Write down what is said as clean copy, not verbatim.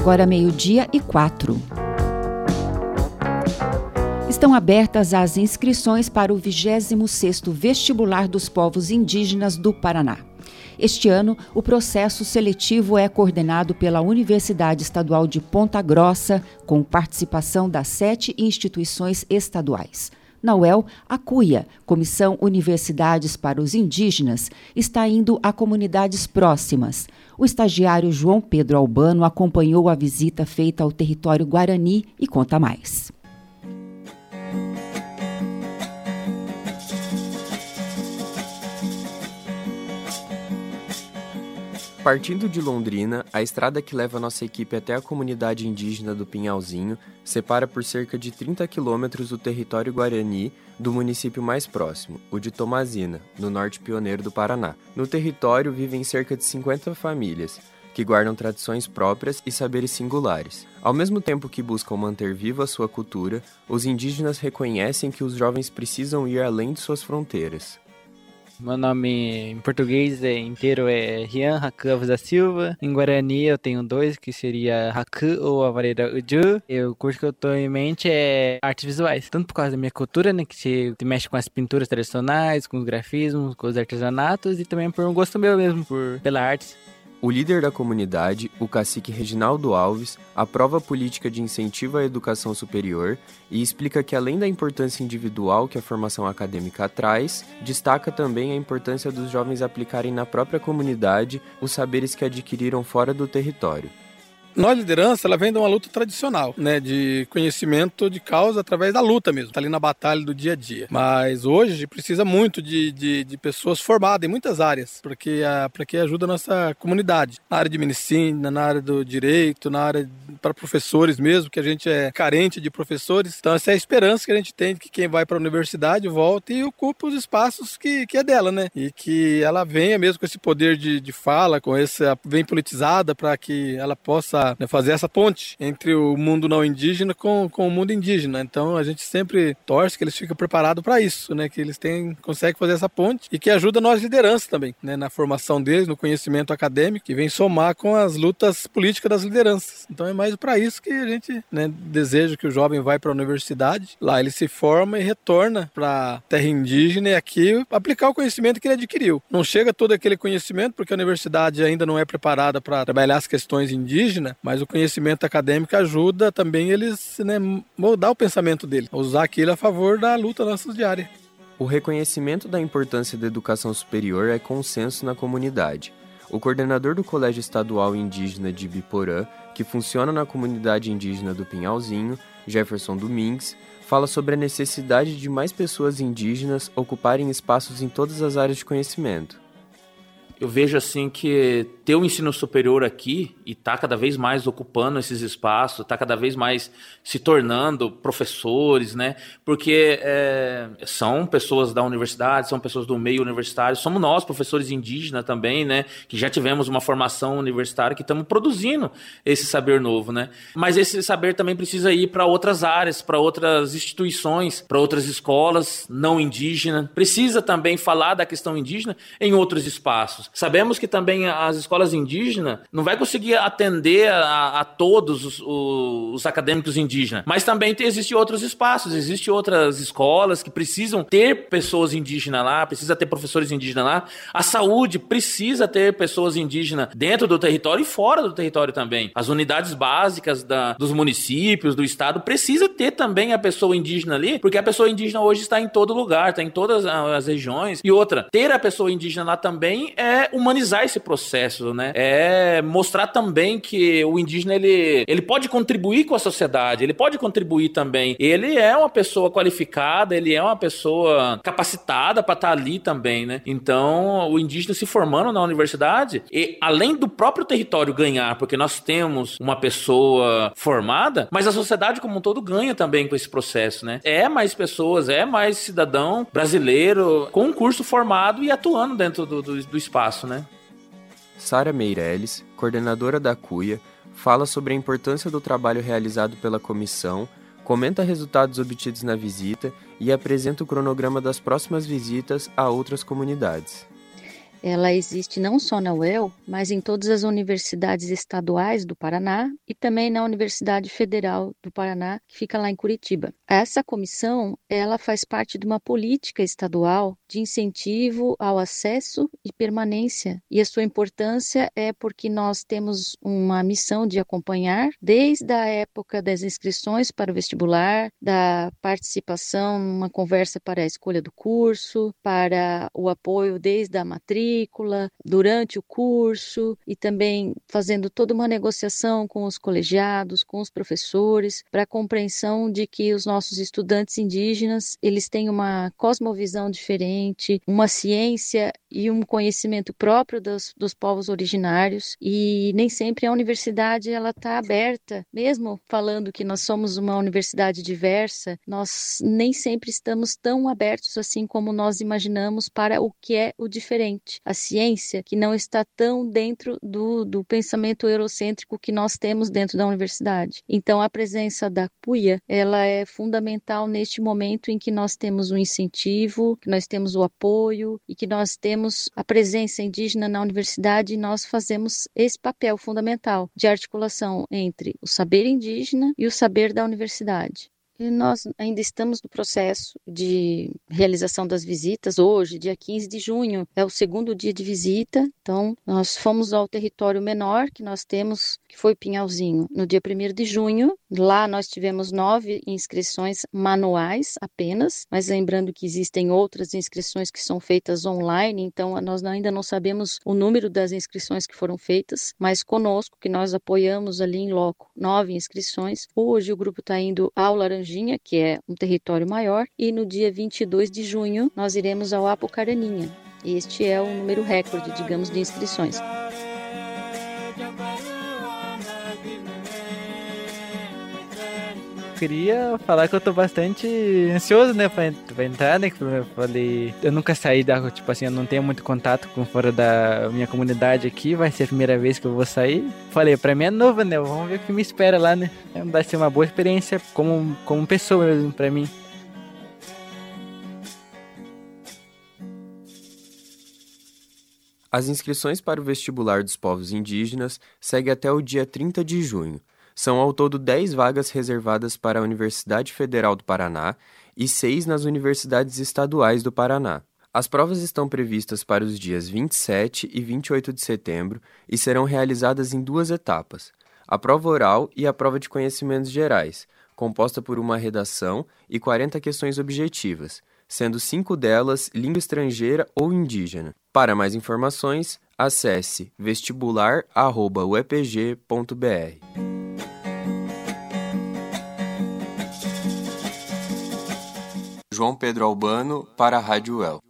Agora 12:04. Estão abertas as inscrições para o 26º Vestibular dos Povos Indígenas do Paraná. Este ano, o processo seletivo é coordenado pela Universidade Estadual de Ponta Grossa, com participação das 7 instituições estaduais. Na UEL, a CUIA, Comissão Universidades para os Indígenas, está indo a comunidades próximas. O estagiário João Pedro Albano acompanhou a visita feita ao território Guarani e conta mais. Partindo de Londrina, a estrada que leva nossa equipe até a comunidade indígena do Pinhalzinho separa por cerca de 30 quilômetros o território Guarani do município mais próximo, o de Tomazina, no norte pioneiro do Paraná. No território vivem cerca de 50 famílias, que guardam tradições próprias e saberes singulares. Ao mesmo tempo que buscam manter viva a sua cultura, os indígenas reconhecem que os jovens precisam ir além de suas fronteiras. Meu nome em português inteiro é Rian Haku Alves da Silva. Em Guarani eu tenho 2, que seria Haku ou a vareira Uju. E o curso que eu tô em mente é artes visuais. Tanto por causa da minha cultura, né, que se mexe com as pinturas tradicionais, com os grafismos, com os artesanatos, e também por um gosto meu mesmo, pela arte. O líder da comunidade, o cacique Reginaldo Alves, aprova a política de incentivo à educação superior e explica que, além da importância individual que a formação acadêmica traz, destaca também a importância dos jovens aplicarem na própria comunidade os saberes que adquiriram fora do território. Nós, liderança, ela vem de uma luta tradicional, né, de conhecimento de causa através da luta mesmo, tá ali na batalha do dia a dia. Mas hoje precisa muito de pessoas formadas em muitas áreas, para que ajuda a nossa comunidade, na área de medicina, na área do direito, na área para professores mesmo, que a gente é carente de professores. Então essa é a esperança que a gente tem, de que quem vai para a universidade volta e ocupa os espaços que é dela, né? E que ela venha mesmo com esse poder de fala, com essa, bem politizada, para que ela possa fazer essa ponte entre o mundo não indígena com o mundo indígena. Então a gente sempre torce que eles fiquem preparados para isso, né? Que eles conseguem fazer essa ponte e que ajuda nós lideranças também, né? Na formação deles, no conhecimento acadêmico, que vem somar com as lutas políticas das lideranças. Então é mais para isso que a gente, né, deseja que o jovem vai para a universidade, lá ele se forma e retorna para a terra indígena e aqui aplicar o conhecimento que ele adquiriu. Não chega todo aquele conhecimento porque a universidade ainda não é preparada para trabalhar as questões indígenas, mas o conhecimento acadêmico ajuda também eles, né, moldar o pensamento dele, usar aquilo a favor da luta nossa diária. O reconhecimento da importância da educação superior é consenso na comunidade. O coordenador do Colégio Estadual Indígena de Biporã, que funciona na comunidade indígena do Pinhalzinho, Jefferson Domingues, fala sobre a necessidade de mais pessoas indígenas ocuparem espaços em todas as áreas de conhecimento. Eu vejo assim que ter o ensino superior aqui e tá cada vez mais ocupando esses espaços, tá cada vez mais se tornando professores, né? Porque são pessoas da universidade, são pessoas do meio universitário, somos nós, professores indígenas também, né? Que já tivemos uma formação universitária, que estamos produzindo esse saber novo, né? Mas esse saber também precisa ir para outras áreas, para outras instituições, para outras escolas não indígenas. Precisa também falar da questão indígena em outros espaços. Sabemos que também as escolas indígenas não vai conseguir atender a todos os acadêmicos indígenas, mas também existem outros espaços, existem outras escolas que precisam ter pessoas indígenas lá, precisa ter professores indígenas lá. A saúde precisa ter pessoas indígenas dentro do território e fora do território também. As unidades básicas dos municípios, do estado, precisa ter também a pessoa indígena ali, porque a pessoa indígena hoje está em todo lugar, está em todas as regiões. E outra, ter a pessoa indígena lá também é humanizar esse processo, né? É mostrar também que o indígena, ele pode contribuir com a sociedade, ele pode contribuir também. Ele é uma pessoa qualificada, ele é uma pessoa capacitada para estar ali também, né? Então, o indígena se formando na universidade, e além do próprio território ganhar, porque nós temos uma pessoa formada, mas a sociedade como um todo ganha também com esse processo, né? É mais pessoas, é mais cidadão brasileiro com um curso formado e atuando dentro do espaço, né? Sara Meirelles, coordenadora da CUIA, fala sobre a importância do trabalho realizado pela comissão, comenta resultados obtidos na visita e apresenta o cronograma das próximas visitas a outras comunidades. ela existe não só na UEL, mas em todas as universidades estaduais do Paraná e também na Universidade Federal do Paraná, que fica lá em Curitiba. Essa comissão, ela faz parte de uma política estadual de incentivo ao acesso e permanência. E a sua importância é porque nós temos uma missão de acompanhar desde a época das inscrições para o vestibular, da participação numa conversa para a escolha do curso, para o apoio desde a matrícula, durante o curso e também fazendo toda uma negociação com os colegiados, com os professores, para a compreensão de que os nossos estudantes indígenas, eles têm uma cosmovisão diferente, uma ciência e um conhecimento próprio dos povos originários, e nem sempre a universidade ela está aberta, mesmo falando que nós somos uma universidade diversa, nós nem sempre estamos tão abertos assim como nós imaginamos para o que é o diferente. A ciência que não está tão dentro do pensamento eurocêntrico que nós temos dentro da universidade. Então, a presença da PUIA, ela é fundamental neste momento em que nós temos o incentivo, que nós temos o apoio e que nós temos a presença indígena na universidade, e nós fazemos esse papel fundamental de articulação entre o saber indígena e o saber da universidade. E nós ainda estamos no processo de realização das visitas. Hoje, dia 15 de junho, é o segundo dia de visita. Então, nós fomos ao território menor que nós temos, que foi Pinhalzinho, no dia 1º de junho. Lá nós tivemos 9 inscrições manuais apenas, mas lembrando que existem outras inscrições que são feitas online, então nós ainda não sabemos o número das inscrições que foram feitas, mas conosco, que nós apoiamos ali em loco, 9 inscrições. Hoje o grupo está indo ao Laranjinha, que é um território maior, e no dia 22 de junho nós iremos ao Apucaraninha. Este é o número recorde, digamos, de inscrições. Queria falar que eu tô bastante ansioso, né, pra entrar, né, que eu falei, eu nunca saí da, tipo assim, eu não tenho muito contato com fora da minha comunidade aqui, vai ser a primeira vez que eu vou sair. Falei, pra mim é novo, né, vamos ver o que me espera lá, né, vai ser uma boa experiência como pessoa mesmo pra mim. As inscrições para o vestibular dos povos indígenas seguem até o dia 30 de junho. São ao todo 10 vagas reservadas para a Universidade Federal do Paraná e 6 nas universidades estaduais do Paraná. As provas estão previstas para os dias 27 e 28 de setembro e serão realizadas em 2 etapas: a prova oral e a prova de conhecimentos gerais, composta por uma redação e 40 questões objetivas, sendo 5 delas língua estrangeira ou indígena. Para mais informações, acesse vestibular@uepg.br. João Pedro Albano para a Rádio UEL.